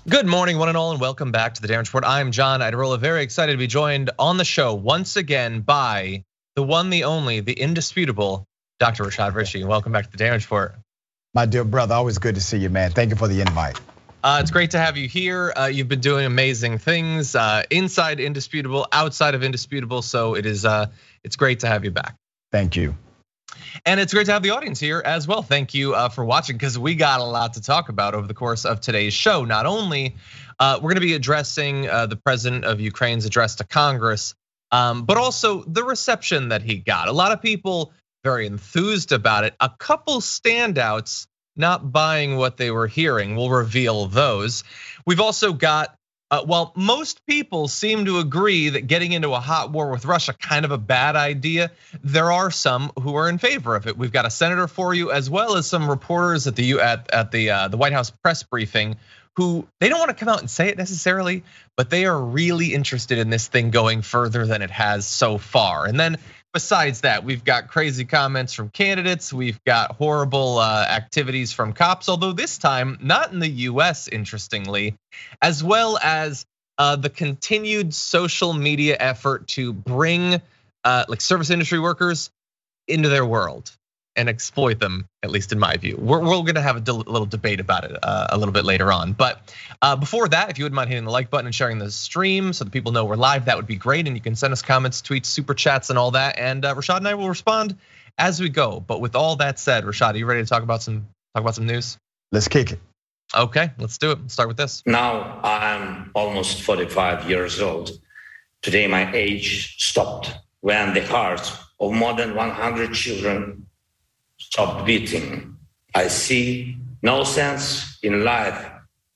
Good morning, one and all, and welcome back to the Darren Report. I'm John Iadarola, very excited to be joined on the show once again by the one, the only, the indisputable Dr. Rashad Richey. Welcome back to the Darren Report. My dear brother, always good to see you, man. Thank you for the invite. It's great to have you here. You've been doing amazing things inside Indisputable, outside of Indisputable. So it's great to have you back. Thank you. And it's great to have the audience here as well. Thank you for watching, because we got a lot to talk about over the course of today's show. Not only we're going to be addressing the president of Ukraine's address to Congress, but also the reception that he got. A lot of people very enthused about it. A couple standouts not buying what they were hearing. We'll reveal those. We've also got, while most people seem to agree that getting into a hot war with Russia kind of a bad idea, there are some who are in favor of it. We've got a senator for you, as well as some reporters at the White House press briefing who they don't want to come out and say it necessarily, but they are really interested in this thing going further than it has so far. And then besides that, we've got crazy comments from candidates. We've got horrible activities from cops, although this time not in the US, interestingly, as well as the continued social media effort to bring like service industry workers into their world and exploit them, at least in my view. We're gonna have a little debate about it a little bit later on. But before that, if you wouldn't mind hitting the like button and sharing the stream so that people know we're live, that would be great. And you can send us comments, tweets, super chats, and all that. And Rashad and I will respond as we go. But with all that said, Rashad, are you ready to talk about some news? Let's kick it. Okay, let's do it. Let's start with this. Now I'm almost 45 years old. Today my age stopped when the hearts of more than 100 children stopped beating. I see no sense in life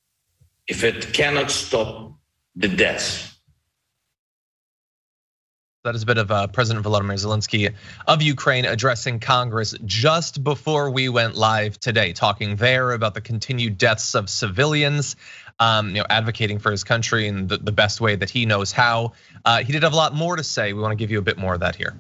if it cannot stop the death. That is a bit of President Volodymyr Zelensky of Ukraine addressing Congress just before we went live today, talking there about the continued deaths of civilians, advocating for his country in the best way that he knows how. He did have a lot more to say. We want to give you a bit more of that here.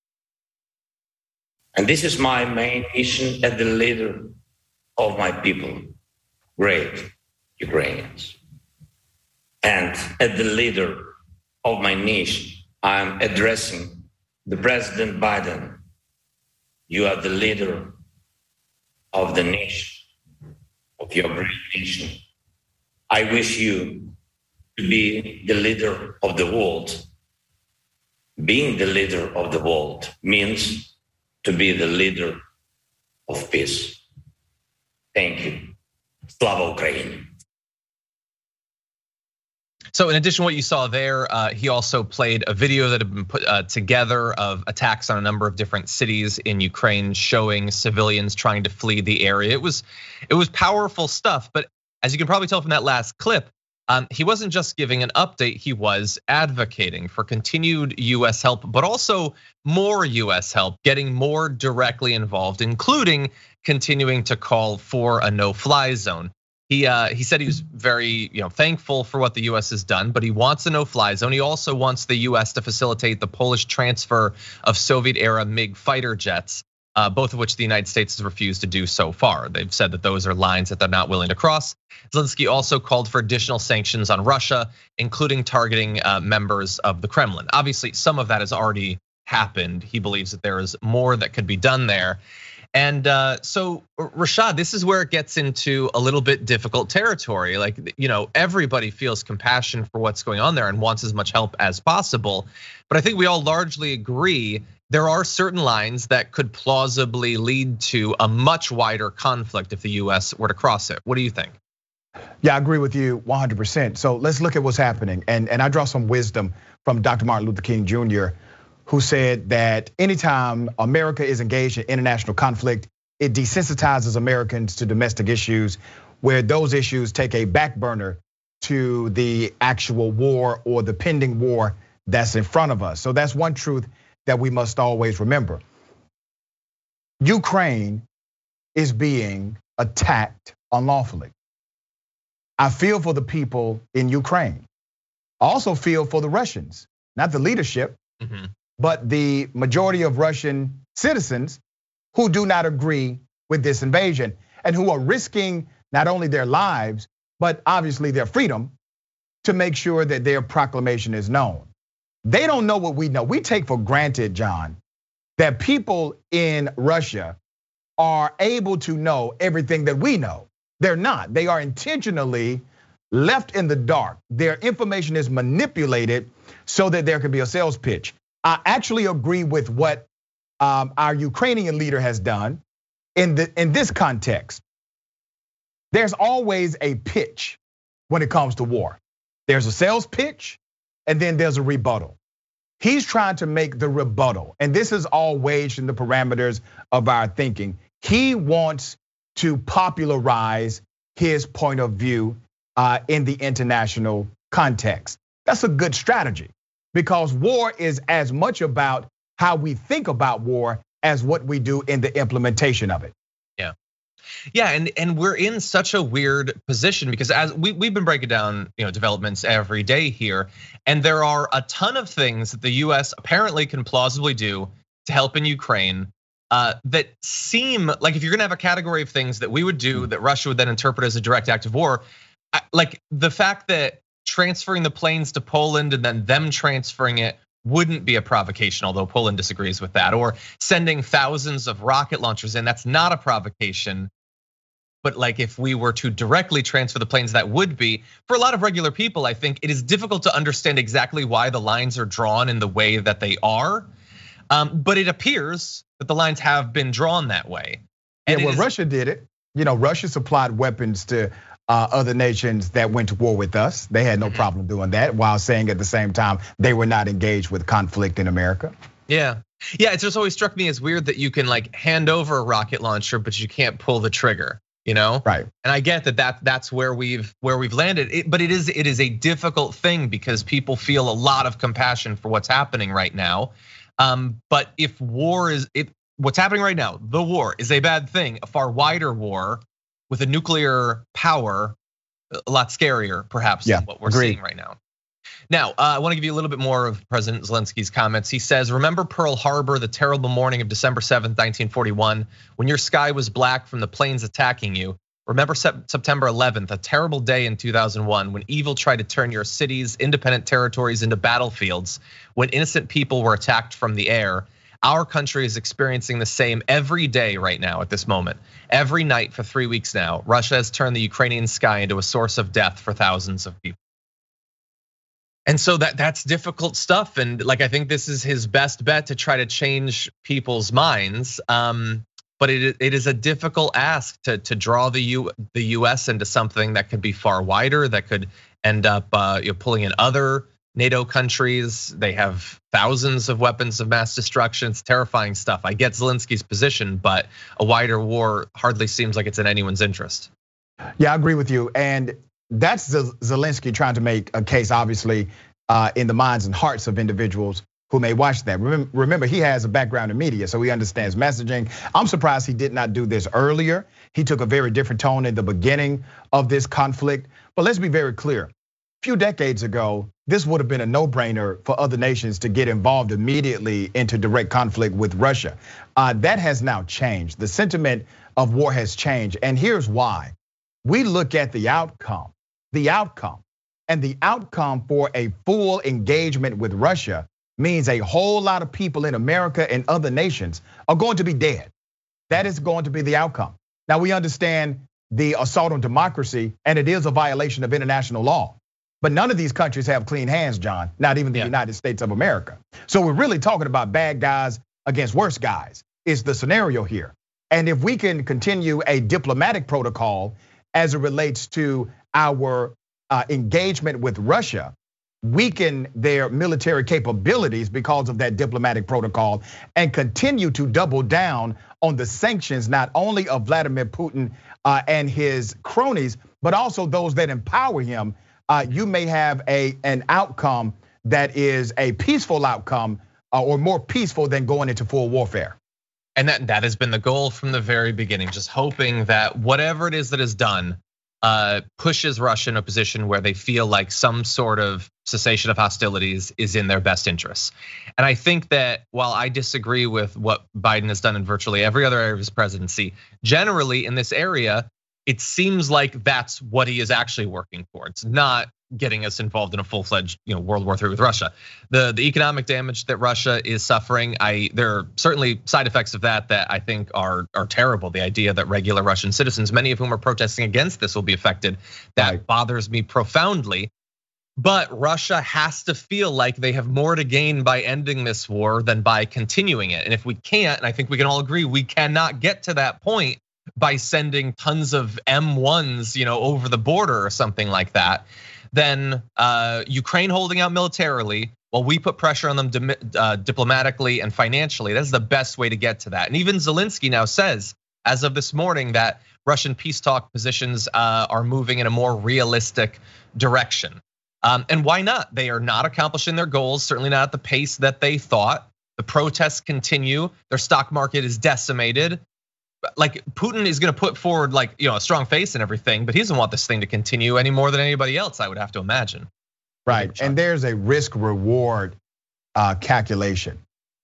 And this is my main mission as the leader of my people, great Ukrainians. And as the leader of my nation, I'm addressing the President Biden. You are the leader of the nation, of your great nation. I wish you to be the leader of the world. Being the leader of the world means to be the leader of peace. Thank you. Slava Ukraini. So in addition to what you saw there, he also played a video that had been put together of attacks on a number of different cities in Ukraine, showing civilians trying to flee the area. It was powerful stuff, but as you can probably tell from that last clip, he wasn't just giving an update, he was advocating for continued US help, but also more US help, getting more directly involved, including continuing to call for a no-fly zone. He said he was very thankful for what the US has done, but he wants a no-fly zone. He also wants the US to facilitate the Polish transfer of Soviet-era MiG fighter jets, both of which the United States has refused to do so far. They've said that those are lines that they're not willing to cross. Zelensky also called for additional sanctions on Russia, including targeting members of the Kremlin. Obviously, some of that has already happened. He believes that there is more that could be done there. And so Rashad, this is where it gets into a little bit difficult territory. Like, everybody feels compassion for what's going on there and wants as much help as possible. But I think we all largely agree there are certain lines that could plausibly lead to a much wider conflict if the US were to cross it. What do you think? Yeah, I agree with you 100%. So let's look at what's happening. And I draw some wisdom from Dr. Martin Luther King Jr., who said that anytime America is engaged in international conflict, it desensitizes Americans to domestic issues, where those issues take a back burner to the actual war or the pending war that's in front of us. So that's one truth that we must always remember. Ukraine is being attacked unlawfully. I feel for the people in Ukraine. I also feel for the Russians, not the leadership, but the majority of Russian citizens who do not agree with this invasion and who are risking not only their lives, but obviously their freedom to make sure that their proclamation is known. They don't know what we know. We take for granted, John, that people in Russia are able to know everything that we know. They're not. They are intentionally left in the dark. Their information is manipulated so that there can be a sales pitch. I actually agree with what our Ukrainian leader has done in this context. There's always a pitch when it comes to war. There's a sales pitch, and then there's a rebuttal. He's trying to make the rebuttal, and this is all waged in the parameters of our thinking. He wants to popularize his point of view in the international context. That's a good strategy because war is as much about how we think about war as what we do in the implementation of it. Yeah, and we're in such a weird position because as we've been breaking down, developments every day here, and there are a ton of things that the US apparently can plausibly do to help in Ukraine that seem like if you're gonna have a category of things that we would do that Russia would then interpret as a direct act of war, like the fact that transferring the planes to Poland and then them transferring it wouldn't be a provocation, although Poland disagrees with that, or sending thousands of rocket launchers in, that's not a provocation. But like if we were to directly transfer the planes, that would be. For a lot of regular people, I think it is difficult to understand exactly why the lines are drawn in the way that they are. But it appears that the lines have been drawn that way. And well, Russia did it. Russia supplied weapons to other nations that went to war with us. They had no problem doing that while saying at the same time they were not engaged with conflict in America. Yeah, it's just always struck me as weird that you can like hand over a rocket launcher, but you can't pull the trigger. Right. And I get that's where we've landed. But it is a difficult thing because people feel a lot of compassion for what's happening right now. But if what's happening right now, the war is a bad thing. A far wider war with a nuclear power, a lot scarier perhaps than what we're seeing right now. Now, I want to give you a little bit more of President Zelensky's comments. He says, remember Pearl Harbor, the terrible morning of December 7th, 1941, when your sky was black from the planes attacking you. Remember September 11th, a terrible day in 2001, when evil tried to turn your cities, independent territories into battlefields, when innocent people were attacked from the air. Our country is experiencing the same every day right now at this moment. Every night for 3 weeks now, Russia has turned the Ukrainian sky into a source of death for thousands of people. And so that's difficult stuff. And like, I think this is his best bet to try to change people's minds. But it is a difficult ask to draw the US into something that could be far wider, that could end up pulling in other NATO countries. They have thousands of weapons of mass destruction. It's terrifying stuff. I get Zelensky's position, but a wider war hardly seems like it's in anyone's interest. Yeah, I agree with you. And that's Zelensky trying to make a case, obviously, in the minds and hearts of individuals who may watch that. Remember, he has a background in media, so he understands messaging. I'm surprised he did not do this earlier. He took a very different tone in the beginning of this conflict. But let's be very clear. A few decades ago, this would have been a no-brainer for other nations to get involved immediately into direct conflict with Russia. That has now changed. The sentiment of war has changed, and here's why. We look at the outcome. And the outcome for a full engagement with Russia means a whole lot of people in America and other nations are going to be dead. That is going to be the outcome. Now we understand the assault on democracy, and it is a violation of international law. But none of these countries have clean hands, John, not even the United States of America. So we're really talking about bad guys against worse guys is the scenario here. And if we can continue a diplomatic protocol as it relates to our engagement with Russia, weaken their military capabilities because of that diplomatic protocol, and continue to double down on the sanctions, not only of Vladimir Putin and his cronies, but also those that empower him, you may have an outcome that is a peaceful outcome, or more peaceful than going into full warfare. And that has been the goal from the very beginning, just hoping that whatever it is that is done pushes Russia in a position where they feel like some sort of cessation of hostilities is in their best interests. And I think that while I disagree with what Biden has done in virtually every other area of his presidency, generally in this area, it seems like that's what he is actually working towards, not getting us involved in a full-fledged, World War III with Russia. The economic damage that Russia is suffering, there are certainly side effects of that I think are terrible. The idea that regular Russian citizens, many of whom are protesting against this, will be affected, that bothers me profoundly. But Russia has to feel like they have more to gain by ending this war than by continuing it. And if we can't, and I think we can all agree, we cannot get to that point by sending tons of M1s, over the border or something like that, then Ukraine holding out militarily while we put pressure on them diplomatically and financially, that's the best way to get to that. And even Zelensky now says, as of this morning, that Russian peace talk positions are moving in a more realistic direction. And why not? They are not accomplishing their goals, certainly not at the pace that they thought. The protests continue, their stock market is decimated. Like Putin is gonna put forward a strong face and everything, but he doesn't want this thing to continue any more than anybody else, I would have to imagine. Right, and there's a risk reward calculation.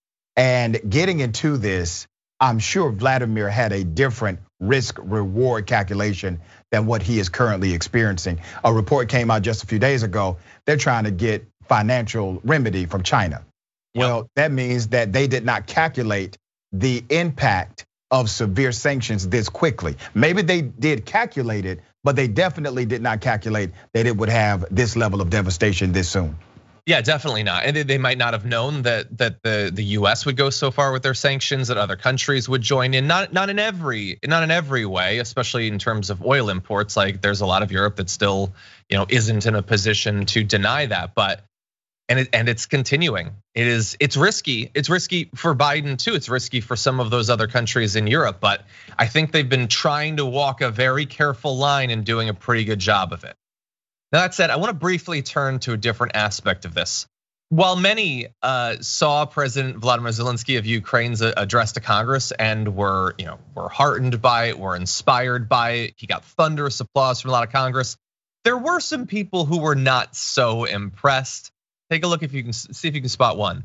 And getting into this, I'm sure Vladimir had a different risk reward calculation than what he is currently experiencing. A report came out just a few days ago. They're trying to get financial remedy from China. Well, that means that they did not calculate the impact of severe sanctions this quickly. Maybe they did calculate it, but they definitely did not calculate that it would have this level of devastation this soon. Yeah, definitely not. And they might not have known that the US would go so far with their sanctions, that other countries would join in. Not in every way, especially in terms of oil imports. Like there's a lot of Europe that still, isn't in a position to deny that. But and it's continuing. It's risky. It's risky for Biden too. It's risky for some of those other countries in Europe. But I think they've been trying to walk a very careful line and doing a pretty good job of it. Now that said, I want to briefly turn to a different aspect of this. While many saw President Vladimir Zelensky of Ukraine's address to Congress and were heartened by it, were inspired by it, he got thunderous applause from a lot of Congress. There were some people who were not so impressed. Take a look if you can see if you can spot one.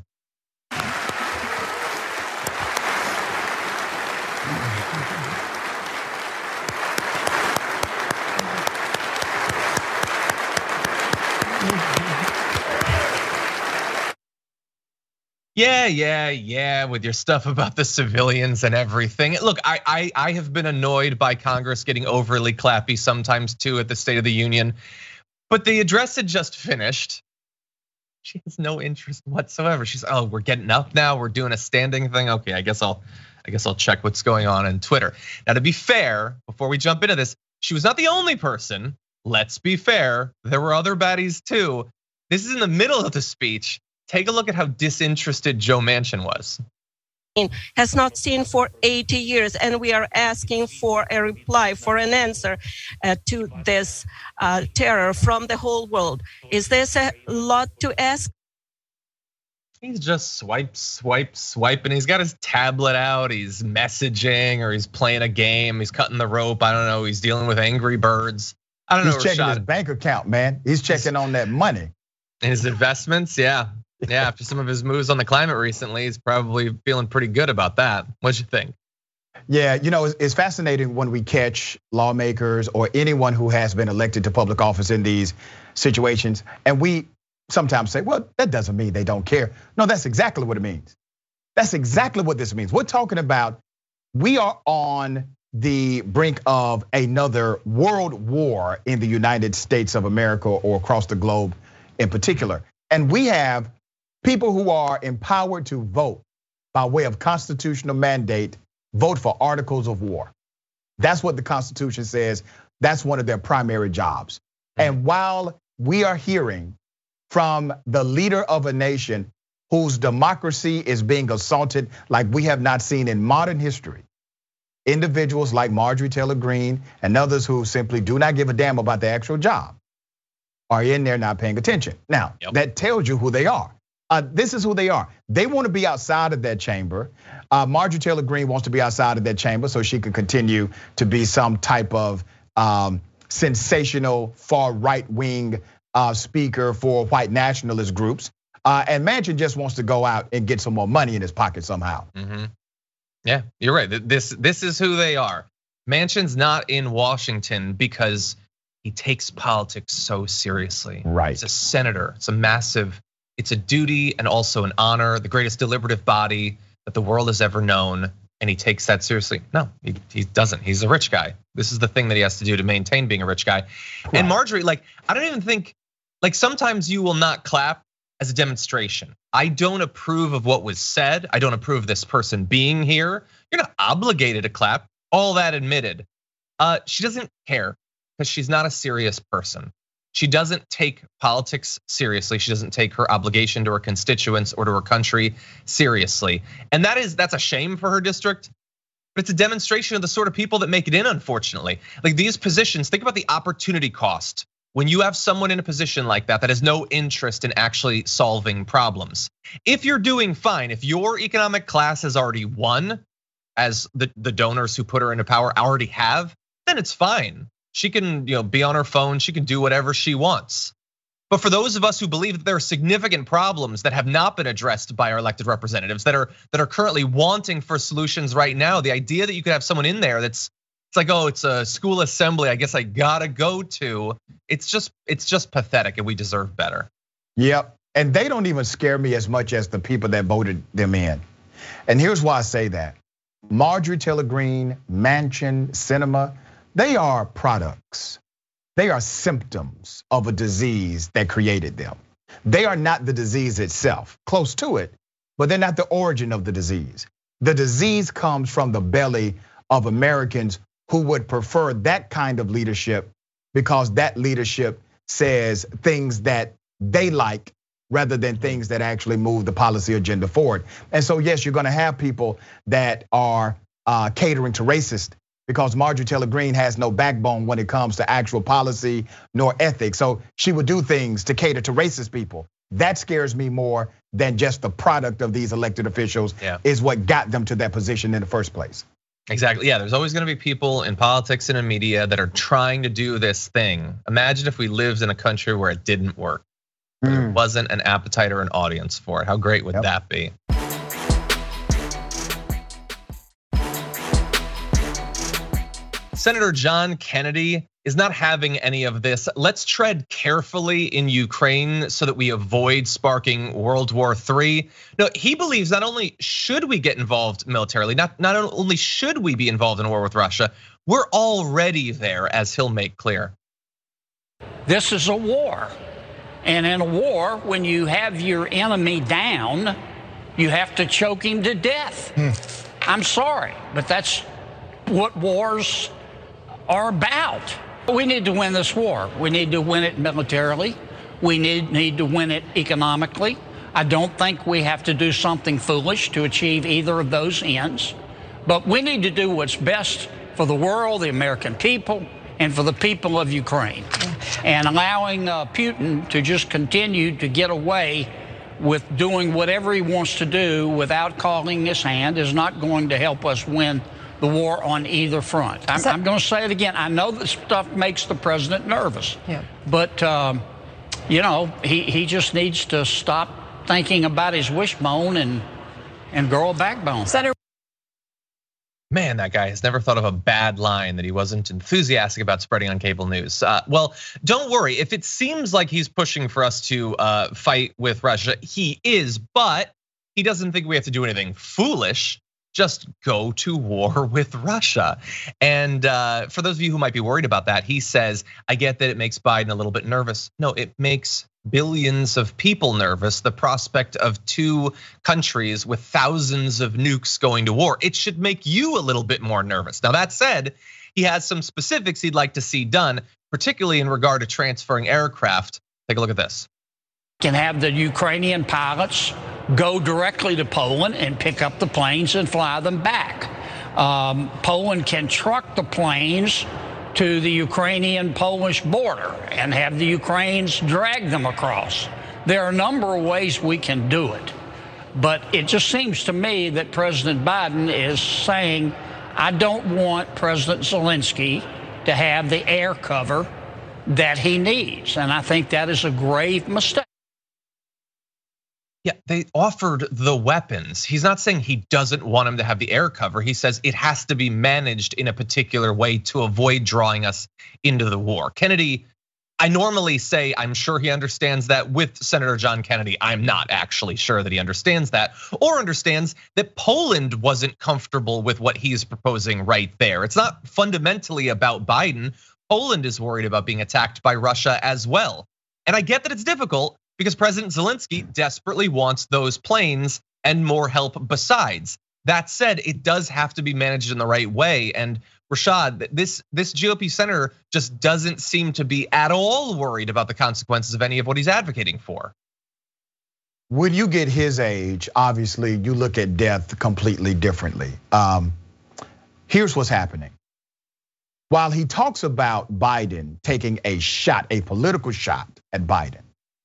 Yeah, with your stuff about the civilians and everything. Look, I have been annoyed by Congress getting overly clappy sometimes too at the State of the Union, but the address had just finished. She has no interest whatsoever. She's, oh, we're getting up now, we're doing a standing thing. Okay, I guess I'll check what's going on Twitter. Now, to be fair, before we jump into this, she was not the only person. Let's be fair, there were other baddies too. This is in the middle of the speech. Take a look at how disinterested Joe Manchin was. Has not seen for 80 years, and we are asking for a reply, for an answer to this terror from the whole world. Is this a lot to ask? He's just swiping. He's got his tablet out, he's messaging, or he's playing a game, he's cutting the rope, I don't know, he's dealing with Angry Birds. I don't know. He's checking his bank account, man. He's checking on that money. And his investments, yeah. After some of his moves on the climate recently, he's probably feeling pretty good about that. What'd you think? Yeah, it's fascinating when we catch lawmakers or anyone who has been elected to public office in these situations, and we sometimes say, well, that doesn't mean they don't care. No, that's exactly what it means. That's exactly what this means. We're talking about, we are on the brink of another world war in the United States of America or across the globe in particular. And we have people who are empowered to vote by way of constitutional mandate, vote for articles of war. That's what the Constitution says. That's one of their primary jobs. And while we are hearing from the leader of a nation whose democracy is being assaulted like we have not seen in modern history, individuals like Marjorie Taylor Greene and others who simply do not give a damn about the actual job are in there not paying attention. Now, that tells you who they are. This is who they are. They want to be outside of that chamber. Marjorie Taylor Greene wants to be outside of that chamber so she can continue to be some type of sensational far right wing speaker for white nationalist groups. And Manchin just wants to go out and get some more money in his pocket somehow. Yeah, you're right. This is who they are. Manchin's not in Washington because he takes politics so seriously. Right. He's a senator. It's a duty and also an honor, the greatest deliberative body that the world has ever known. And he takes that seriously. No, he doesn't. He's a rich guy. This is the thing that he has to do to maintain being a rich guy. Right. And Marjorie, I don't even think, sometimes you will not clap as a demonstration. I don't approve of what was said. I don't approve of this person being here. You're not obligated to clap. All that admitted. She doesn't care because she's not a serious person. She doesn't take politics seriously. She doesn't take her obligation to her constituents or to her country seriously. And that's a shame for her district, but it's a demonstration of the sort of people that make it in, unfortunately. These positions, think about the opportunity cost. When you have someone in a position like that has no interest in actually solving problems. If you're doing fine, if your economic class has already won, as the donors who put her into power already have, then it's fine. She can be on her phone, she can do whatever she wants. But for those of us who believe that there are significant problems that have not been addressed by our elected representatives that are currently wanting for solutions right now, the idea that you could have someone in there it's like, oh, it's a school assembly, I guess I gotta go to. It's just pathetic, and we deserve better. Yep, and they don't even scare me as much as the people that voted them in. And here's why I say that. Marjorie Taylor Greene, Manchin, Sinema, they are products. They are symptoms of a disease that created them. They are not the disease itself, close to it, but they're not the origin of the disease. The disease comes from the belly of Americans who would prefer that kind of leadership because that leadership says things that they like rather than things that actually move the policy agenda forward. And so yes, you're gonna have people that are catering to racist because Marjorie Taylor Greene has no backbone when it comes to actual policy nor ethics. So she would do things to cater to racist people. That scares me more than just the product of these elected officials is what got them to that position in the first place. Exactly, yeah, there's always gonna be people in politics and in media that are trying to do this thing. Imagine if we lived in a country where it didn't work. There wasn't an appetite or an audience for it. How great would that be? Senator John Kennedy is not having any of this. Let's tread carefully in Ukraine so that we avoid sparking World War III. No, he believes not only should we get involved militarily, not only should we be involved in a war with Russia, we're already there, as he'll make clear. This is a war. And in a war, when you have your enemy down, you have to choke him to death. I'm sorry, but that's what wars are about. We need to win this war. We need to win it militarily. We need to win it economically. I don't think we have to do something foolish to achieve either of those ends. But we need to do what's best for the world, the American people, and for the people of Ukraine. And allowing Putin to just continue to get away with doing whatever he wants to do without calling his hand is not going to help us win the war on either front. I'm going to say it again. I know this stuff makes the president nervous, but he just needs to stop thinking about his wishbone and grow a backbone. Senator. Man, that guy has never thought of a bad line that he wasn't enthusiastic about spreading on cable news. Well, don't worry. If it seems like he's pushing for us to fight with Russia, he is, but he doesn't think we have to do anything foolish. Just go to war with Russia. And for those of you who might be worried about that, he says, I get that it makes Biden a little bit nervous. No, it makes billions of people nervous, the prospect of two countries with thousands of nukes going to war. It should make you a little bit more nervous. Now that said, he has some specifics he'd like to see done, particularly in regard to transferring aircraft. Take a look at this. Can have the Ukrainian pilots go directly to Poland and pick up the planes and fly them back. Poland can truck the planes to the Ukrainian-Polish border and have the Ukrainians drag them across. There are a number of ways we can do it. But it just seems to me that President Biden is saying, I don't want President Zelensky to have the air cover that he needs. And I think that is a grave mistake. Yeah, they offered the weapons. He's not saying he doesn't want him to have the air cover. He says it has to be managed in a particular way to avoid drawing us into the war. Kennedy, I normally say I'm sure he understands that. With Senator John Kennedy, I'm not actually sure that he understands that, or understands that Poland wasn't comfortable with what he's proposing right there. It's not fundamentally about Biden. Poland is worried about being attacked by Russia as well. And I get that it's difficult because President Zelensky desperately wants those planes and more help besides. That said, it does have to be managed in the right way. And Rashad, this GOP senator just doesn't seem to be at all worried about the consequences of any of what he's advocating for. When you get his age, obviously you look at death completely differently. Here's what's happening. While he talks about Biden taking a shot, a political shot at Biden,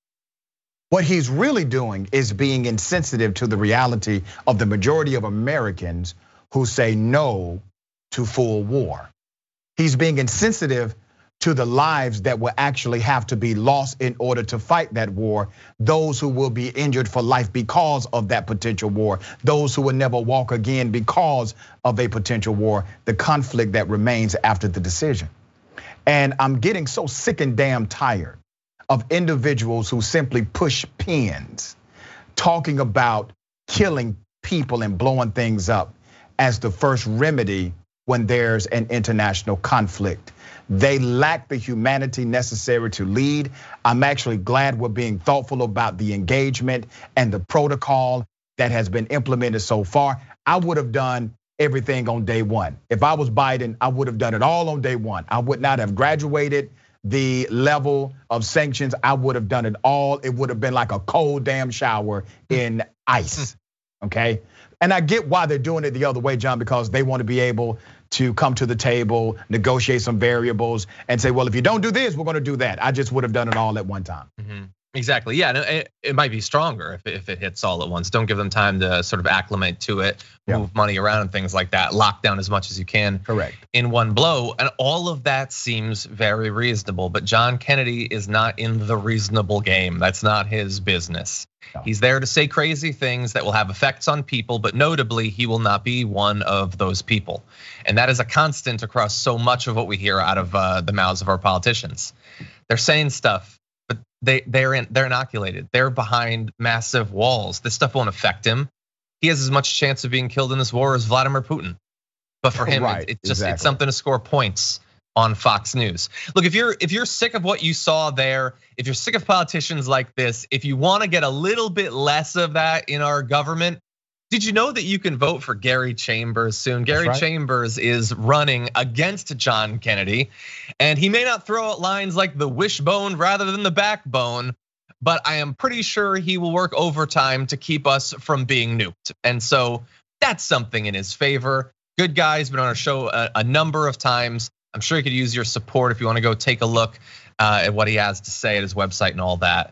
what he's really doing is being insensitive to the reality of the majority of Americans who say no to full war. He's being insensitive to the lives that will actually have to be lost in order to fight that war, those who will be injured for life because of that potential war, those who will never walk again because of a potential war, the conflict that remains after the decision. And I'm getting so sick and damn tired of individuals who simply push pins, talking about killing people and blowing things up as the first remedy when there's an international conflict. They lack the humanity necessary to lead. I'm actually glad we're being thoughtful about the engagement and the protocol that has been implemented so far. I would have done everything on day one. If I was Biden, I would have done it all on day one. I would not have graduated the level of sanctions. I would have done it all. It would have been like a cold damn shower in ice, okay? And I get why they're doing it the other way, John, because they want to be able to come to the table, negotiate some variables, and say, well, if you don't do this, we're going to do that. I just would have done it all at one time. Exactly, yeah, it might be stronger if it hits all at once. Don't give them time to sort of acclimate to it, move money around and things like that. Lock down as much as you can. Correct. In one blow, and all of that seems very reasonable. But John Kennedy is not in the reasonable game. That's not his business. No. He's there to say crazy things that will have effects on people, but notably, he will not be one of those people. And that is a constant across so much of what we hear out of the mouths of our politicians. They're saying stuff, but they're inoculated. They're behind massive walls. This stuff won't affect him. He has as much chance of being killed in this war as Vladimir Putin. But for him, it's something to score points on Fox News. Look, if you're sick of what you saw there, if you're sick of politicians like this, if you want to get a little bit less of that in our government, did you know that you can vote for Gary Chambers soon? Gary Chambers is running against John Kennedy, and he may not throw out lines like the wishbone rather than the backbone, but I am pretty sure he will work overtime to keep us from being nuked. And so that's something in his favor. Good guy's been on our show a number of times. I'm sure he could use your support if you want to go take a look at what he has to say at his website and all that.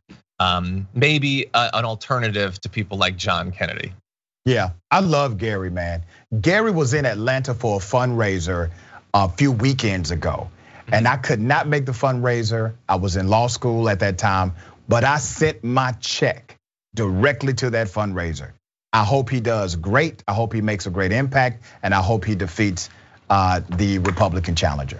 Maybe an alternative to people like John Kennedy. Yeah, I love Gary, man. Gary was in Atlanta for a fundraiser a few weekends ago, and I could not make the fundraiser. I was in law school at that time, but I sent my check directly to that fundraiser. I hope he does great. I hope he makes a great impact, and I hope he defeats the Republican challenger.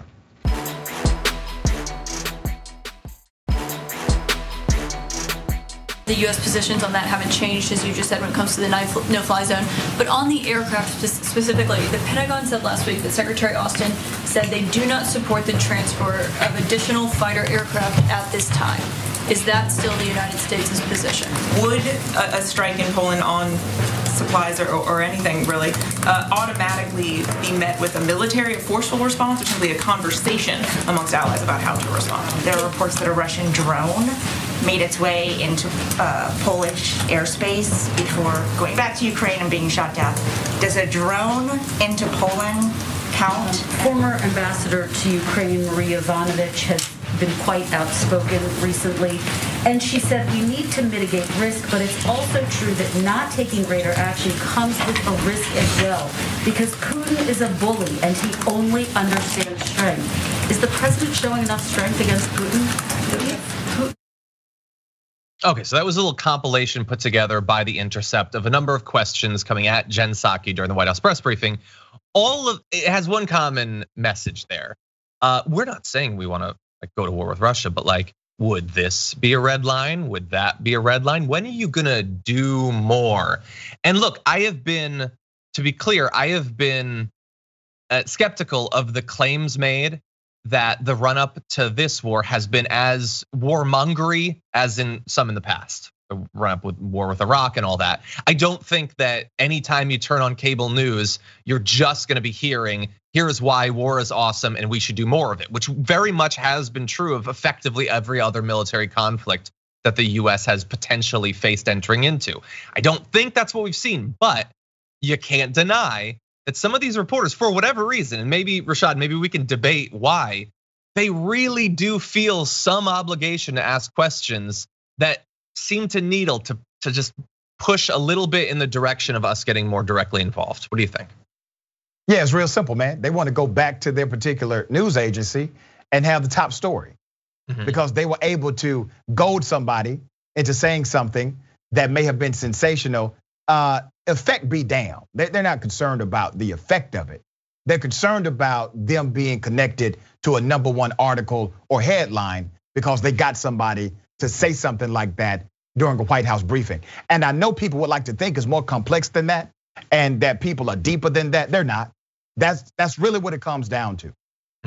The US positions on that haven't changed, as you just said, when it comes to the no-fly zone. But on the aircraft specifically, the Pentagon said last week that Secretary Austin said they do not support the transfer of additional fighter aircraft at this time. Is that still the United States' position? Would a strike in Poland on supplies or anything really automatically be met with a military, a forceful response, or simply a conversation amongst allies about how to respond? There are reports that a Russian drone made its way into Polish airspace before going back to Ukraine and being shot down. Does a drone into Poland count? Former ambassador to Ukraine, Maria Ivanovich, has been quite outspoken recently, and she said we need to mitigate risk, but it's also true that not taking greater action comes with a risk as well, because Putin is a bully and he only understands strength. Is the president showing enough strength against Putin? Okay, so that was a little compilation put together by The Intercept of a number of questions coming at Jen Psaki during the White House press briefing. It has one common message there. We're not saying we want to go to war with Russia, but would this be a red line? Would that be a red line? When are you gonna do more? And look, to be clear, I have been skeptical of the claims made that the run up to this war has been as warmongery as in some in the past. The run up with war with Iraq and all that. I don't think that anytime you turn on cable news, you're just gonna be hearing, here's why war is awesome and we should do more of it, which very much has been true of effectively every other military conflict that the US has potentially faced entering into. I don't think that's what we've seen, but you can't deny that some of these reporters, for whatever reason, and maybe Rashad, maybe we can debate why, they really do feel some obligation to ask questions that seem to needle to just push a little bit in the direction of us getting more directly involved. What do you think? Yeah, it's real simple, man. They want to go back to their particular news agency and have the top story because they were able to goad somebody into saying something that may have been sensational. Effect be damned. They're not concerned about the effect of it. They're concerned about them being connected to a #1 article or headline because they got somebody to say something like that during a White House briefing. And I know people would like to think it's more complex than that and that people are deeper than that. They're not. That's really what it comes down to.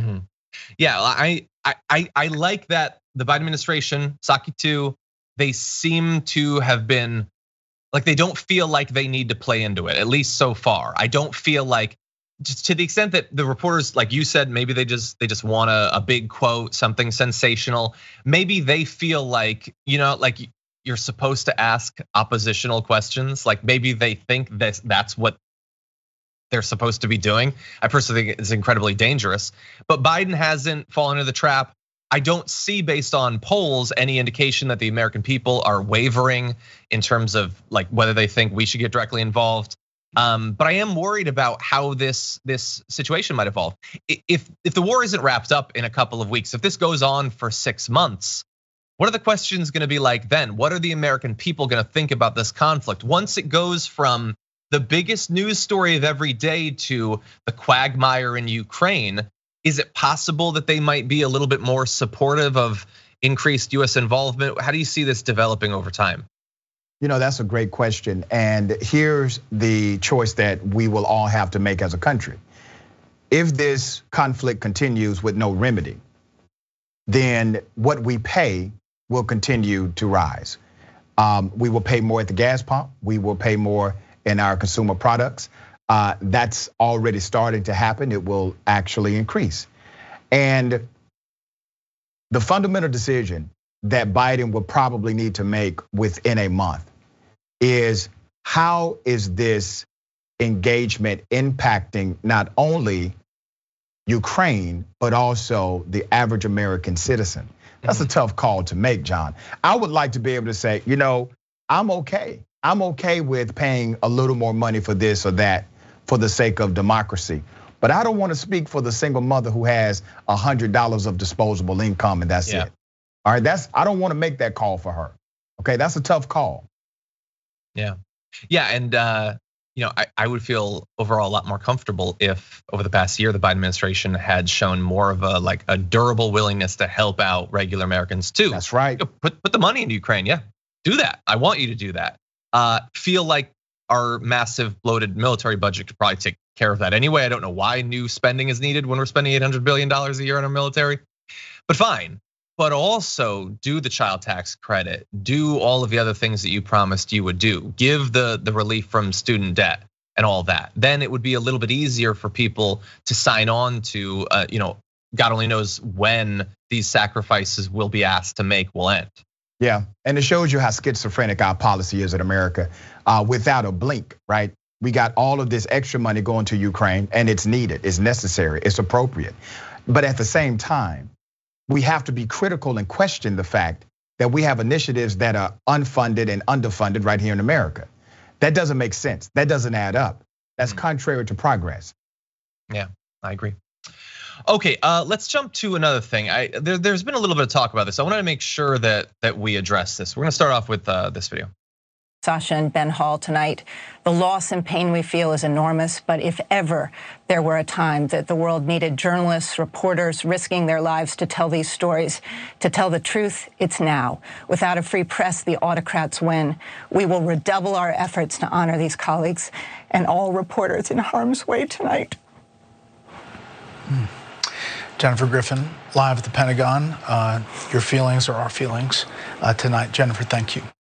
Yeah, I like that the Biden administration, Psaki too, they seem to have been they don't feel like they need to play into it, at least so far. I don't feel like, just to the extent that the reporters, like you said, maybe they just want a big quote, something sensational. Maybe they feel like, you're supposed to ask oppositional questions. Like maybe they think that's what they're supposed to be doing. I personally think it's incredibly dangerous, but Biden hasn't fallen into the trap. I don't see, based on polls, any indication that the American people are wavering in terms of whether they think we should get directly involved. But I am worried about how this situation might evolve. If the war isn't wrapped up in a couple of weeks, if this goes on for 6 months, what are the questions gonna be like then? What are the American people gonna think about this conflict? Once it goes from the biggest news story of every day to the quagmire in Ukraine, is it possible that they might be a little bit more supportive of increased US involvement? How do you see this developing over time? That's a great question. And here's the choice that we will all have to make as a country. If this conflict continues with no remedy, then what we pay will continue to rise. We will pay more at the gas pump. We will pay more in our consumer products. That's already starting to happen. It will actually increase. And the fundamental decision that Biden will probably need to make within a month is, how is this engagement impacting not only Ukraine, but also the average American citizen? That's a tough call to make, John. I would like to be able to say, I'm okay. I'm okay with paying a little more money for this or that for the sake of democracy. But I don't want to speak for the single mother who has $100 of disposable income and that's it. All right, I don't want to make that call for her. Okay, that's a tough call. Yeah, and I would feel overall a lot more comfortable if over the past year the Biden administration had shown more of a durable willingness to help out regular Americans too. That's right. Put the money into Ukraine. Yeah, do that. I want you to do that. Feel like our massive bloated military budget could probably take care of that anyway. I don't know why new spending is needed when we're spending $800 billion a year on our military, but fine. But also do the child tax credit, do all of the other things that you promised you would do. Give the relief from student debt and all that. Then it would be a little bit easier for people to sign on to, God only knows when these sacrifices will be asked to make will end. Yeah, and it shows you how schizophrenic our policy is in America. Without a blink, right? We got all of this extra money going to Ukraine, and it's needed, it's necessary, it's appropriate. But at the same time, we have to be critical and question the fact that we have initiatives that are unfunded and underfunded right here in America. That doesn't make sense. That doesn't add up. That's contrary to progress. Yeah, I agree. Okay, let's jump to another thing. There's been a little bit of talk about this. I wanted to make sure that we address this. We're gonna start off with this video. Sasha and Ben Hall tonight. The loss and pain we feel is enormous, but if ever there were a time that the world needed journalists, reporters risking their lives to tell these stories, to tell the truth, it's now. Without a free press, the autocrats win. We will redouble our efforts to honor these colleagues and all reporters in harm's way tonight. Jennifer Griffin, live at the Pentagon. Your feelings are our feelings tonight. Jennifer, thank you.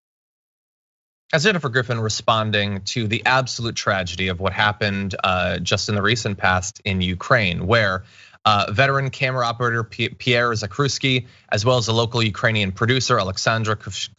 As Jennifer Griffin responding to the absolute tragedy of what happened just in the recent past in Ukraine, where veteran camera operator Pierre Zakruski, as well as a local Ukrainian producer Alexandra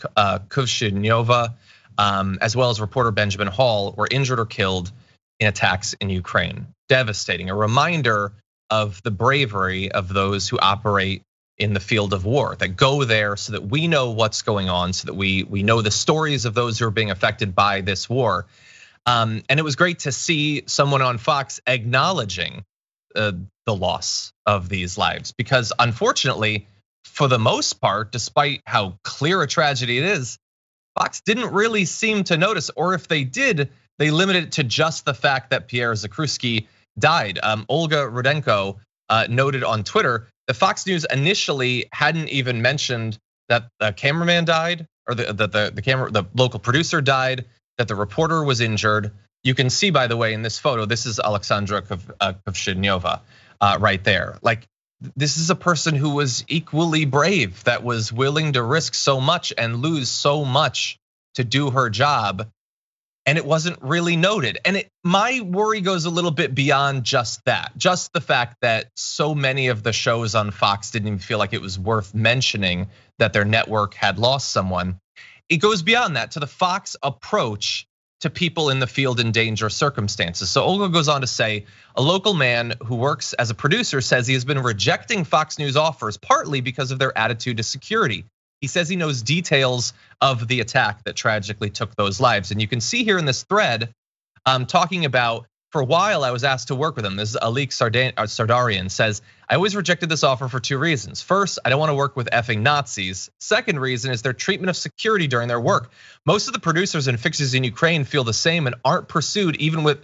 Kuvshinyova, as well as reporter Benjamin Hall, were injured or killed in attacks in Ukraine. Devastating, a reminder of the bravery of those who operate in the field of war, that go there so that we know what's going on, so that we know the stories of those who are being affected by this war. And it was great to see someone on Fox acknowledging the loss of these lives, because unfortunately, for the most part, despite how clear a tragedy it is, Fox didn't really seem to notice, or if they did, they limited it to just the fact that Pierre Zakruski died. Olga Rudenko noted on Twitter that Fox News initially hadn't even mentioned that the cameraman died, or the local producer died, that the reporter was injured. You can see, by the way, in this photo, this is Alexandra Kuvshinyova right there. Like, this is a person who was equally brave, that was willing to risk so much and lose so much to do her job. And it wasn't really noted. And my worry goes a little bit beyond just that. Just the fact that so many of the shows on Fox didn't even feel like it was worth mentioning that their network had lost someone. It goes beyond that to the Fox approach to people in the field in dangerous circumstances. So Olga goes on to say, a local man who works as a producer says he has been rejecting Fox News offers partly because of their attitude to security. He says he knows details of the attack that tragically took those lives. And you can see here in this thread, talking about, for a while I was asked to work with him. This is Alik Sardarian, says, I always rejected this offer for two reasons. First, I don't want to work with effing Nazis. Second reason is their treatment of security during their work. Most of the producers and fixers in Ukraine feel the same and aren't persuaded even with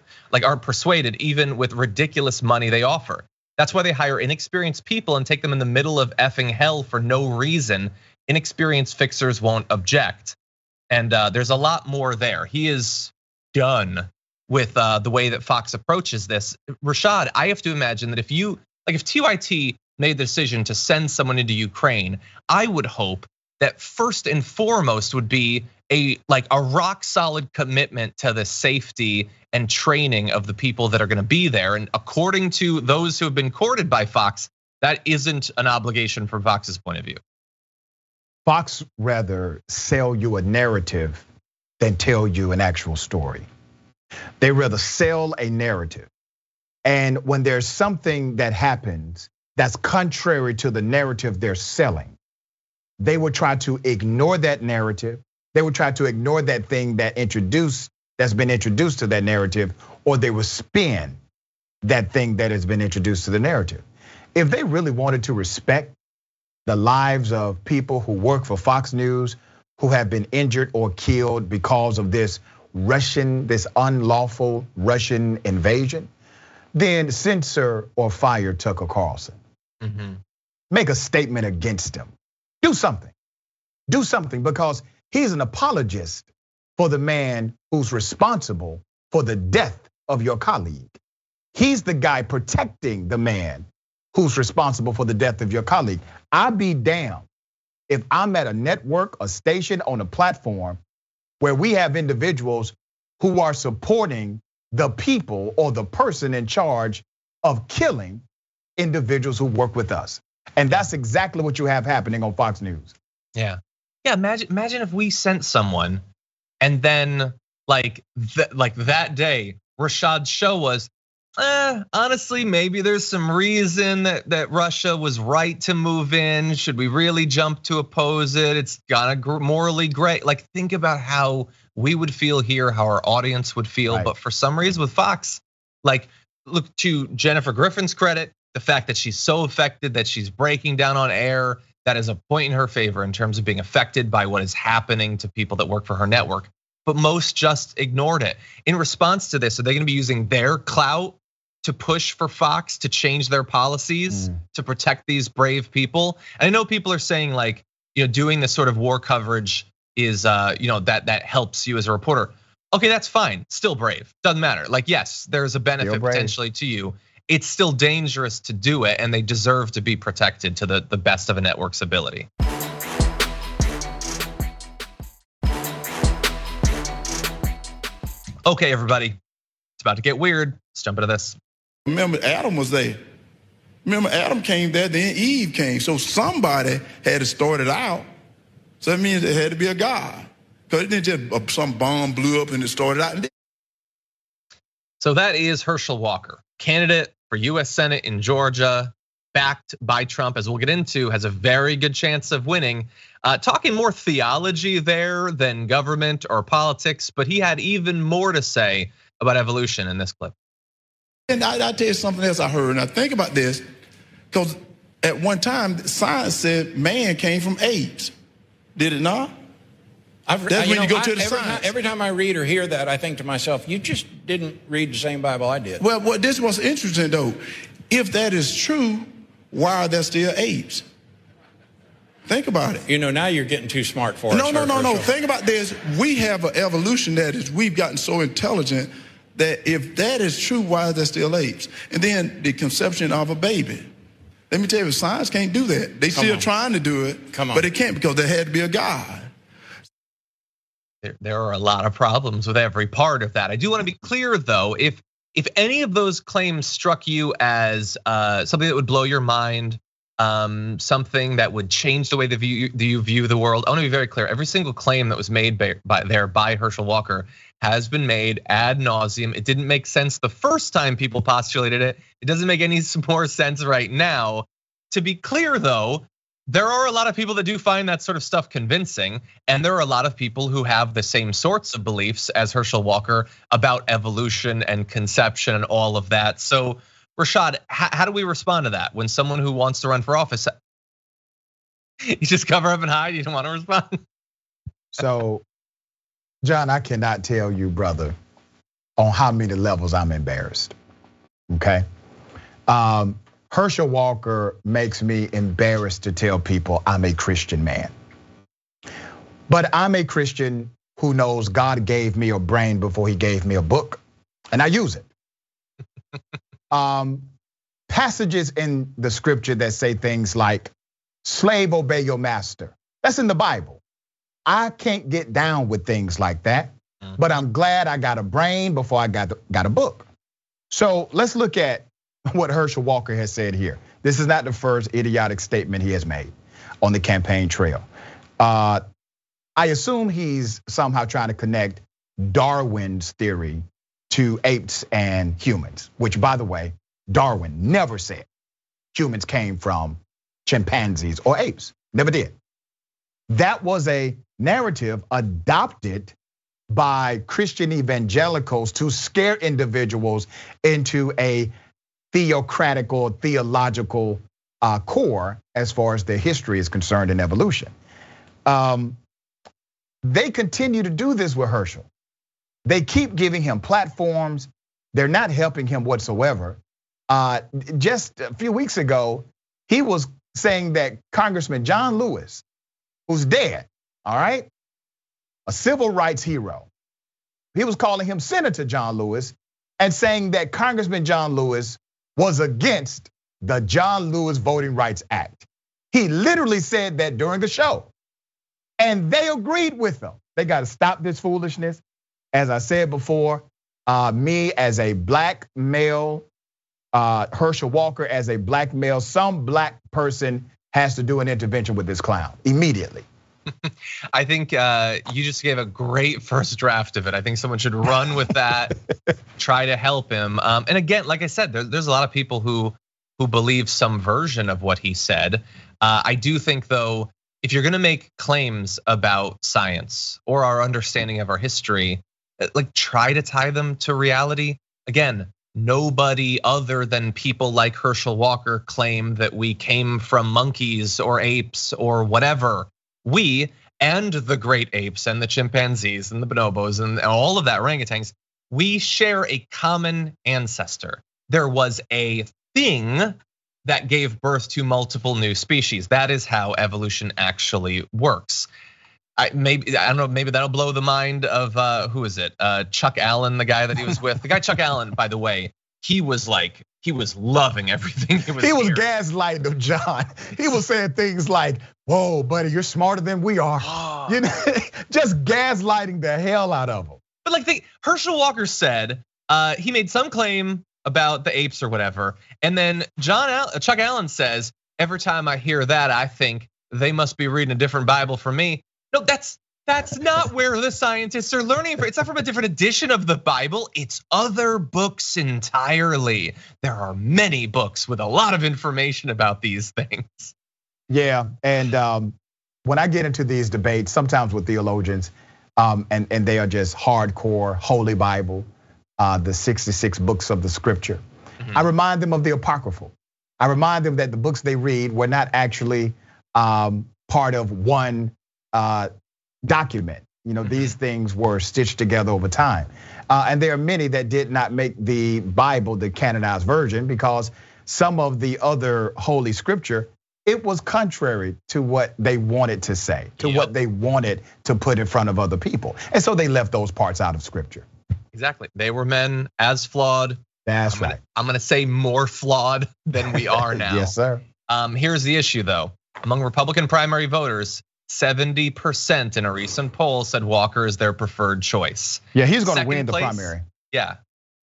ridiculous money they offer. That's why they hire inexperienced people and take them in the middle of effing hell for no reason. Inexperienced fixers won't object. And there's a lot more there. He is done with the way that Fox approaches this. Rashad, I have to imagine that if TYT made the decision to send someone into Ukraine, I would hope that first and foremost would be a rock solid commitment to the safety and training of the people that are gonna be there. And according to those who have been courted by Fox, that isn't an obligation from Fox's point of view. Fox rather sell you a narrative than tell you an actual story. They rather sell a narrative. And when there's something that happens that's contrary to the narrative they're selling, they will try to ignore that narrative. They will try to ignore that thing that's been introduced to that narrative, or they will spin that thing that has been introduced to the narrative. If they really wanted to respect the lives of people who work for Fox News, who have been injured or killed because of this unlawful Russian invasion, then censor or fire Tucker Carlson. Make a statement against him. Do something. Do something, because he's an apologist for the man who's responsible for the death of your colleague. He's the guy protecting the man who's responsible for the death of your colleague. I'd be damned if I'm at a network, a station, on a platform where we have individuals who are supporting the people or the person in charge of killing individuals who work with us. And that's exactly what you have happening on Fox News. Yeah, imagine if we sent someone and then that day, Rashad's show was, honestly, maybe there's some reason that Russia was right to move in. Should we really jump to oppose it? It's gonna morally great. Think about how we would feel here, how our audience would feel. Right. But for some reason with Fox, look, to Jennifer Griffin's credit, the fact that she's so affected that she's breaking down on air, that is a point in her favor in terms of being affected by what is happening to people that work for her network. But most just ignored it. In response to this, are they gonna be using their clout to push for Fox to change their policies to protect these brave people? And I know people are saying like, doing this sort of war coverage is, that helps you as a reporter. Okay, that's fine, still brave, doesn't matter. Like, yes, there's a benefit potentially to you. It's still dangerous to do it, and they deserve to be protected to the best of a network's ability. Okay, everybody, it's about to get weird. Let's jump into this. Remember, Adam was there. Remember, Adam came there, then Eve came. So somebody had to start it out. So that means it had to be a God. Because it didn't just some bomb blew up and it started out. So that is Herschel Walker, candidate for US Senate in Georgia, backed by Trump, as we'll get into, has a very good chance of winning. Talking more theology there than government or politics, but he had even more to say about evolution in this clip. And I'll tell you something else I heard. Now think about this, because at one time, science said man came from apes. Did it not? That's when you go to the science. Every time I read or hear that, I think to myself, you just didn't read the same Bible I did. Well, this was interesting though. If that is true, why are there still apes? Think about it. Now you're getting too smart for us. No. Think about this. We have an evolution we've gotten so intelligent that if that is true, why are there still apes? And then the conception of a baby. Let me tell you, science can't do that. They still trying to do it, but it can't because there had to be a God. There are a lot of problems with every part of that. I do want to be clear though, if any of those claims struck you as something that would blow your mind, something that would change the way that you view the world, I want to be very clear. Every single claim that was made by Herschel Walker has been made ad nauseum. It didn't make sense the first time people postulated it. It doesn't make any more sense right now. To be clear though, there are a lot of people that do find that sort of stuff convincing, and there are a lot of people who have the same sorts of beliefs as Herschel Walker about evolution and conception and all of that. So Rashad, how do we respond to that when someone who wants to run for office, you just cover up and hide, you don't want to respond? So, John, I cannot tell you, brother, on how many levels I'm embarrassed, okay? Herschel Walker makes me embarrassed to tell people I'm a Christian man. But I'm a Christian who knows God gave me a brain before he gave me a book, and I use it. Passages in the scripture that say things like, slave, obey your master. That's in the Bible. I can't get down with things like that, but I'm glad I got a brain before I got a book. So let's look at what Herschel Walker has said here. This is not the first idiotic statement he has made on the campaign trail. I assume he's somehow trying to connect Darwin's theory to apes and humans, which, by the way, Darwin never said humans came from chimpanzees or apes, never did. That was a narrative adopted by Christian evangelicals to scare individuals into a theocratic or theological core as far as their history is concerned in evolution. They continue to do this with Herschel. They keep giving him platforms. They're not helping him whatsoever. Just a few weeks ago, he was saying that Congressman John Lewis, who's dead, all right, a civil rights hero, he was calling him Senator John Lewis and saying that Congressman John Lewis was against the John Lewis Voting Rights Act. He literally said that during the show, and they agreed with him. They got to stop this foolishness. As I said before, me as a black male, Herschel Walker as a black male, some black person has to do an intervention with this clown immediately. I think you just gave a great first draft of it. I think someone should run with that, try to help him. And again, like I said, there's a lot of people who believe some version of what he said. I do think though, if you're gonna make claims about science or our understanding of our history, like try to tie them to reality. Again, nobody other than people like Herschel Walker claim that we came from monkeys or apes or whatever. We and the great apes and the chimpanzees and the bonobos and all of that orangutans, we share a common ancestor. There was a thing that gave birth to multiple new species. That is how evolution actually works. I don't know, maybe that'll blow the mind of who is it? Chuck Allen, the guy that he was with. The guy Chuck Allen, by the way, he was loving everything. He was gaslighting them, John. He was saying things like, "Whoa, buddy, you're smarter than we are." You know, just gaslighting the hell out of them. But like Herschel Walker said, he made some claim about the apes or whatever, and then Chuck Allen says, every time I hear that, I think they must be reading a different Bible from me. No, that's not where the scientists are learning from. It's not from a different edition of the Bible. It's other books entirely. There are many books with a lot of information about these things. Yeah, and when I get into these debates, sometimes with theologians, and they are just hardcore Holy Bible, the 66 books of the Scripture, I remind them of the Apocryphal. I remind them that the books they read were not actually part of one document. You know, these things were stitched together over time. And there are many that did not make the Bible the canonized version because some of the other Holy Scripture, it was contrary to what they wanted to say, to what they wanted to put in front of other people. And so they left those parts out of Scripture. Exactly. They were men as flawed. That's right. I'm gonna say more flawed than we are now. Yes, sir. Here's the issue though. Among Republican primary voters, 70% in a recent poll said Walker is their preferred choice. Yeah, he's gonna win the primary. Yeah,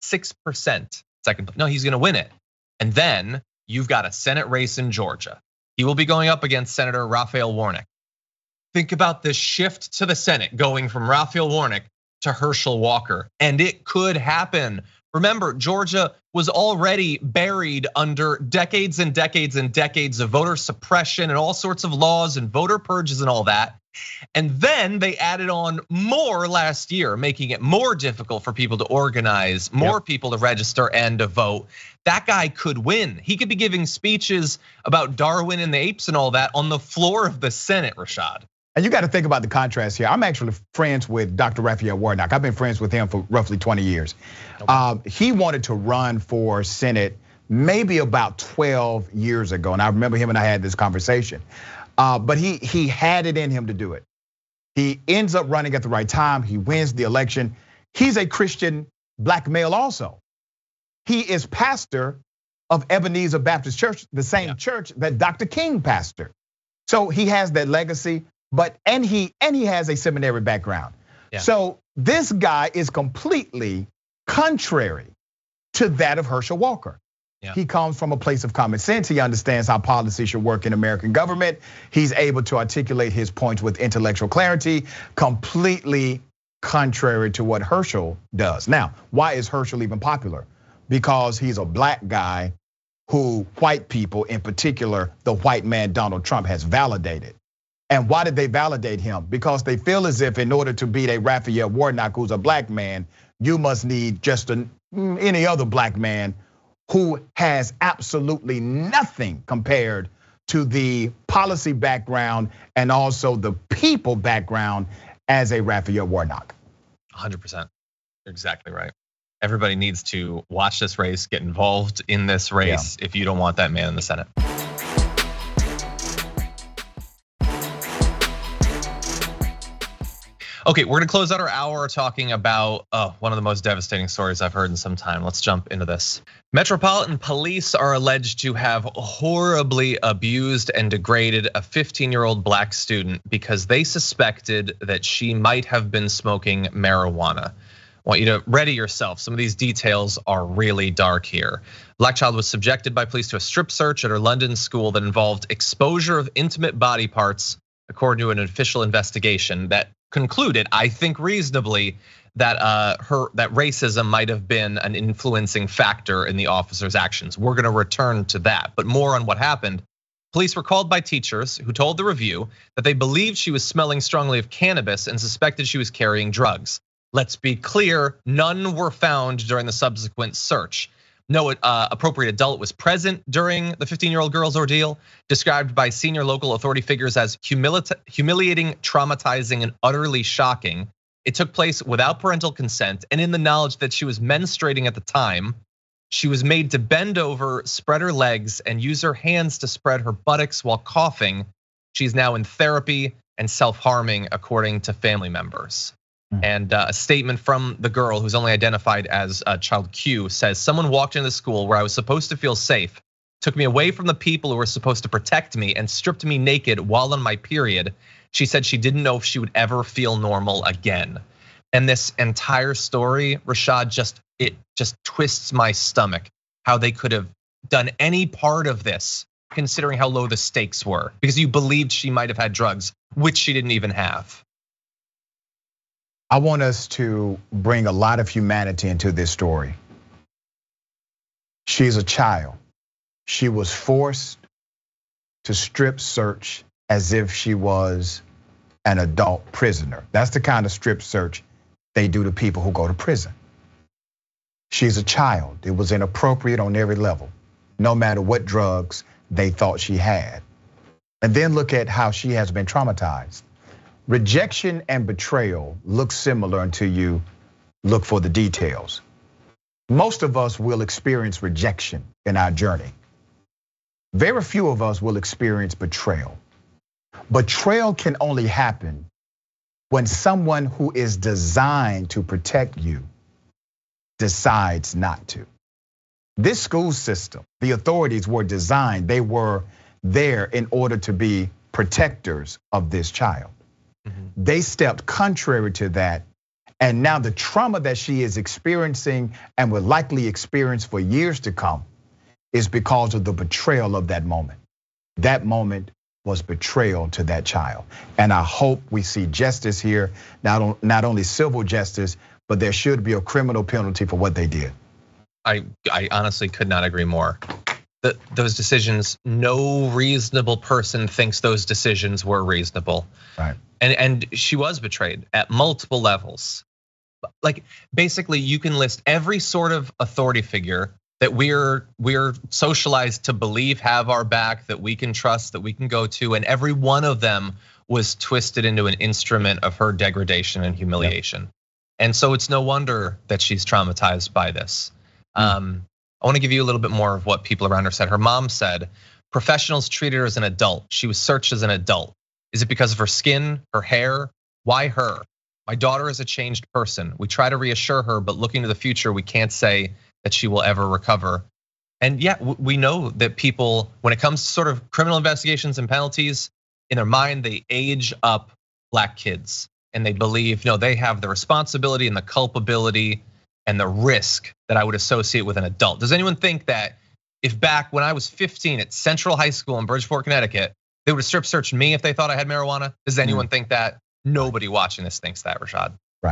6% second. No, he's gonna win it. And then you've got a Senate race in Georgia. He will be going up against Senator Raphael Warnock. Think about the shift to the Senate going from Raphael Warnock to Herschel Walker, and it could happen. Remember, Georgia was already buried under decades and decades and decades of voter suppression and all sorts of laws and voter purges and all that. And then they added on more last year, making it more difficult for people to organize, more people to register and to vote. That guy could win. He could be giving speeches about Darwin and the apes and all that on the floor of the Senate, Rashad. And you got to think about the contrast here. I'm actually friends with Dr. Raphael Warnock. I've been friends with him for roughly 20 years. He wanted to run for Senate maybe about 12 years ago. And I remember him and I had this conversation. But he had it in him to do it. He ends up running at the right time. He wins the election. He's a Christian black male also. He is pastor of Ebenezer Baptist Church, the same church that Dr. King pastored. So he has that legacy. But and he has a seminary background. So this guy is completely contrary to that of Herschel Walker. He comes from a place of common sense. He understands how policy should work in American government. He's able to articulate his points with intellectual clarity, completely contrary to what Herschel does. Now, why is Herschel even popular? Because he's a black guy who white people, in particular, the white man Donald Trump, has validated. And why did they validate him? Because they feel as if in order to beat a Raphael Warnock who's a black man, you must need just any other black man who has absolutely nothing compared to the policy background and also the people background as a Raphael Warnock. 100%, you're exactly right. Everybody needs to watch this race, get involved in this race if you don't want that man in the Senate. Okay, we're gonna close out our hour talking about one of the most devastating stories I've heard in some time. Let's jump into this. Metropolitan Police are alleged to have horribly abused and degraded a 15-year-old black student because they suspected that she might have been smoking marijuana. I want you to ready yourself. Some of these details are really dark here. Black child was subjected by police to a strip search at her London school that involved exposure of intimate body parts, according to an official investigation that concluded, I think reasonably, that that racism might have been an influencing factor in the officer's actions. We're gonna return to that, but more on what happened. Police were called by teachers who told the Review that they believed she was smelling strongly of cannabis and suspected she was carrying drugs. Let's be clear, none were found during the subsequent search. No appropriate adult was present during the 15-year-old girl's ordeal, described by senior local authority figures as humiliating, traumatizing, and utterly shocking. It took place without parental consent and in the knowledge that she was menstruating at the time. She was made to bend over, spread her legs, and use her hands to spread her buttocks while coughing. She's now in therapy and self-harming, according to family members. And a statement from the girl, who's only identified as child Q, says, someone walked into the school where I was supposed to feel safe, took me away from the people who were supposed to protect me, and stripped me naked while on my period. She said she didn't know if she would ever feel normal again. And this entire story, Rashad, it just twists my stomach how they could have done any part of this, considering how low the stakes were, because you believed she might have had drugs, which she didn't even have. I want us to bring a lot of humanity into this story. She's a child. She was forced to strip search as if she was an adult prisoner. That's the kind of strip search they do to people who go to prison. She's a child. It was inappropriate on every level, no matter what drugs they thought she had. And then look at how she has been traumatized. Rejection and betrayal look similar until you look for the details. Most of us will experience rejection in our journey. Very few of us will experience betrayal. Betrayal can only happen when someone who is designed to protect you decides not to. This school system, the authorities were designed, they were there in order to be protectors of this child. They stepped contrary to that, and now the trauma that she is experiencing and will likely experience for years to come is because of the betrayal of that moment. That moment was betrayal to that child. And I hope we see justice here, not only civil justice, but there should be a criminal penalty for what they did. I honestly could not agree more. Those decisions, no reasonable person thinks those decisions were reasonable. Right. And she was betrayed at multiple levels. Like basically you can list every sort of authority figure that we're socialized to believe have our back, that we can trust, that we can go to, and every one of them was twisted into an instrument of her degradation and humiliation. Yep. And so it's no wonder that she's traumatized by this. I want to give you a little bit more of what people around her said. Her mom said, professionals treated her as an adult. She was searched as an adult. Is it because of her skin, her hair? Why her? My daughter is a changed person. We try to reassure her, but looking to the future, we can't say that she will ever recover. And yeah, we know that people, when it comes to sort of criminal investigations and penalties, in their mind, they age up Black kids. And they believe, they have the responsibility and the culpability and the risk that I would associate with an adult. Does anyone think that if back when I was 15 at Central High School in Bridgeport, Connecticut, they would have strip searched me if they thought I had marijuana? Does anyone think that? Nobody watching this thinks that, Rashad.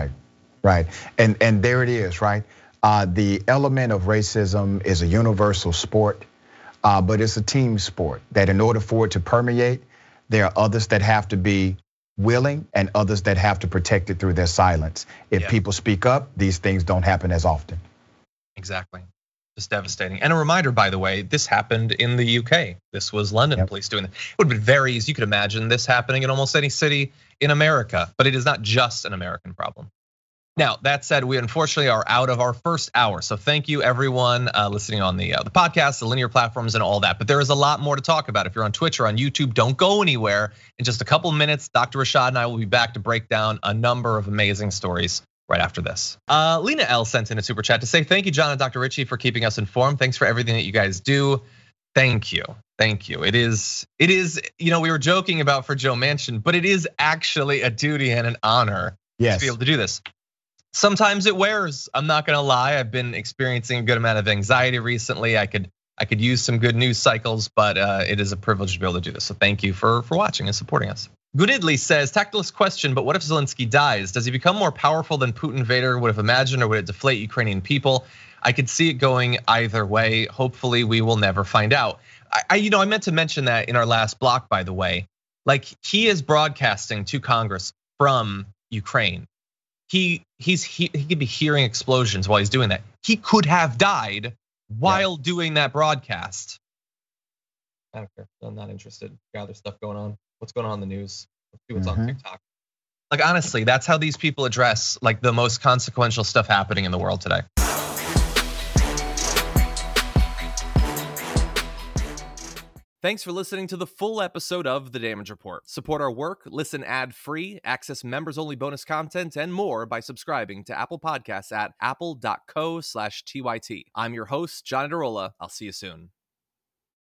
Right. And there it is, right? The element of racism is a universal sport, but it's a team sport that in order for it to permeate, there are others that have to be willing and others that have to protect it through their silence. If people speak up, these things don't happen as often. Exactly. Just devastating. And a reminder, by the way, this happened in the UK. This was London police doing it. It would have been very easy. You could imagine this happening in almost any city in America, but it is not just an American problem. Now, that said, we unfortunately are out of our first hour. So thank you everyone listening on the podcast, the linear platforms and all that. But there is a lot more to talk about. If you're on Twitch or on YouTube, don't go anywhere. In just a couple minutes, Dr. Rashad and I will be back to break down a number of amazing stories right after this. Lena L sent in a super chat to say, thank you, John and Dr. Richey, for keeping us informed. Thanks for everything that you guys do. Thank you. It is, we were joking about for Joe Manchin, but it is actually a duty and an honor to be able to do this. Sometimes it wears, I'm not gonna lie. I've been experiencing a good amount of anxiety recently. I could use some good news cycles, but it is a privilege to be able to do this. So thank you for watching and supporting us. Goodidley says, tactless question, but what if Zelensky dies? Does he become more powerful than Putin Vader would have imagined, or would it deflate Ukrainian people? I could see it going either way. Hopefully we will never find out. I meant to mention that in our last block, by the way. Like, he is broadcasting to Congress from Ukraine. He could be hearing explosions while he's doing that. He could have died while doing that broadcast. I don't care. I'm not interested. Got other stuff going on. What's going on in the news? Let's see what's on TikTok. Like, honestly, that's how these people address like the most consequential stuff happening in the world today. Thanks for listening to the full episode of The Damage Report. Support our work, listen ad-free, access members-only bonus content, and more by subscribing to Apple Podcasts at apple.co/TYT. I'm your host, John Adarola. I'll see you soon.